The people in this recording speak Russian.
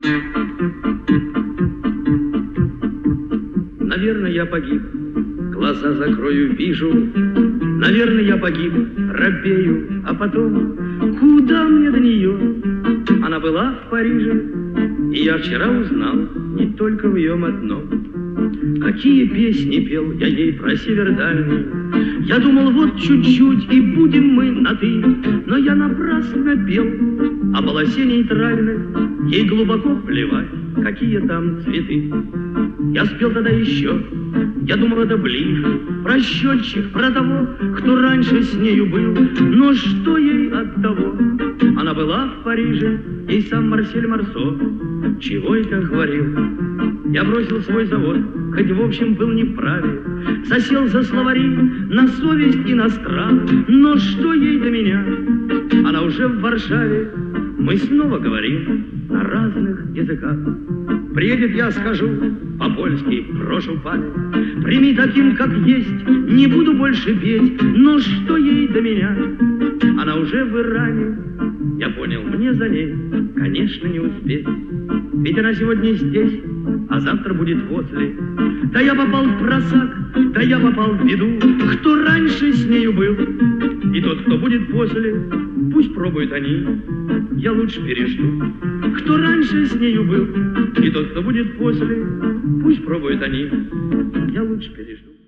Наверное, я погиб, глаза закрою, вижу. Наверное, я погиб, робею, а потом, куда мне до нее? Она была в Париже, и я вчера узнал, не только в ее одном. Какие песни пел я ей про север дальний. Я думал, вот чуть-чуть, и будем мы на «ты». Но я напрасно пел о полосе нейтральной. Ей глубоко плевать, какие там цветы. Я спел тогда еще, я думал, это ближе. Про счетчик, про того, кто раньше с нею был. Но что ей от того? Она была в Париже, ей сам Марсель Марсо чего это говорил. Я бросил свой завод, хоть в общем был не вправе. Засел за словари на совесть и на страх. Но что ей до меня? Она уже в Варшаве. Мы снова говорим на разных языках. Приедет, я скажу по-польски, прошу память. Прими таким, как есть, не буду больше петь. Но что ей до меня? Она уже в Иране. Я понял, мне за ней, конечно, не успеть. Ведь она сегодня здесь, а завтра будет возле. Да я попал в просак, да я попал в беду. Кто раньше с нею был, и тот, кто будет после, пусть пробуют они, я лучше пережду. Кто раньше с нею был, и тот, кто будет после, пусть пробуют они, я лучше пережду.